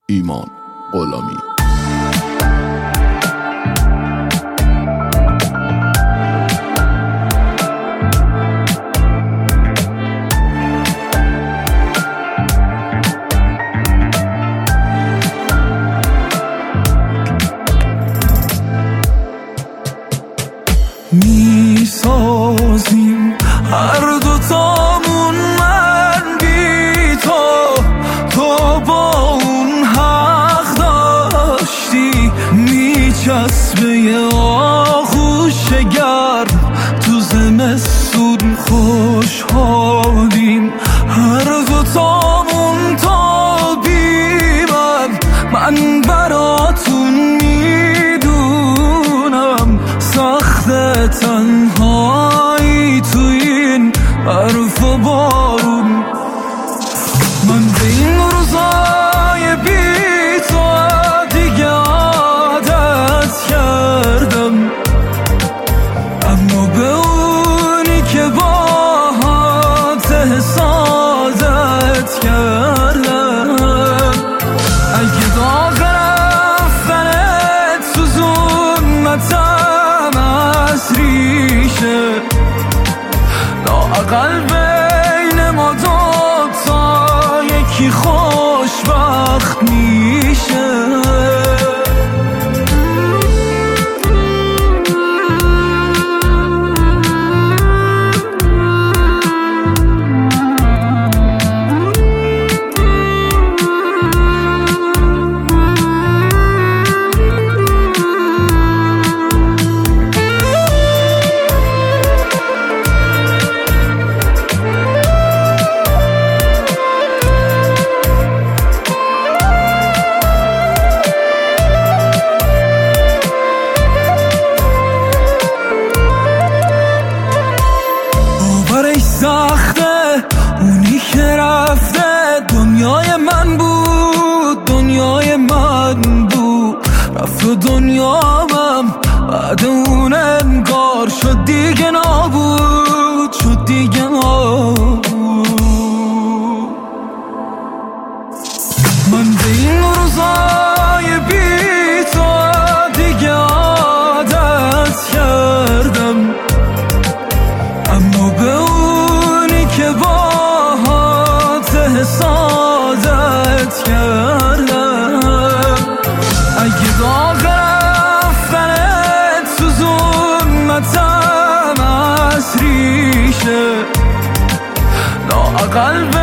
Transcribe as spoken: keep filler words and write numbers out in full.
ایمان غلامی. می سازیم هر دوتامون من بی تو، تو با اون حق داشتی. می چسبه یه آغوش گرم تو زمستون خوشحالیم هر دوتامون تا بیمن. من براتون میدونم سخت تنهایی تو این برف و بارون. من به این روزای بی تو دیگه عادت کردم، اما به اونی که باهات حسادت کردم. اگه داغ رفتنت سوزوندتم از ریشه، لااقل بین ما دوتا یکی خوشبخت میشه. سخته اونی که رفته دنیای من بود، دنیای من بود. رفت و دنیامم بعد اون انگار شد دیگه نابود، شد دیگه نابود. من به این روزای بی تو دیگه عادت کردم، اما به اونی که باهات حسادت کردم. اگه داغ رفتنت سوزوندتم از ریشه، لااقل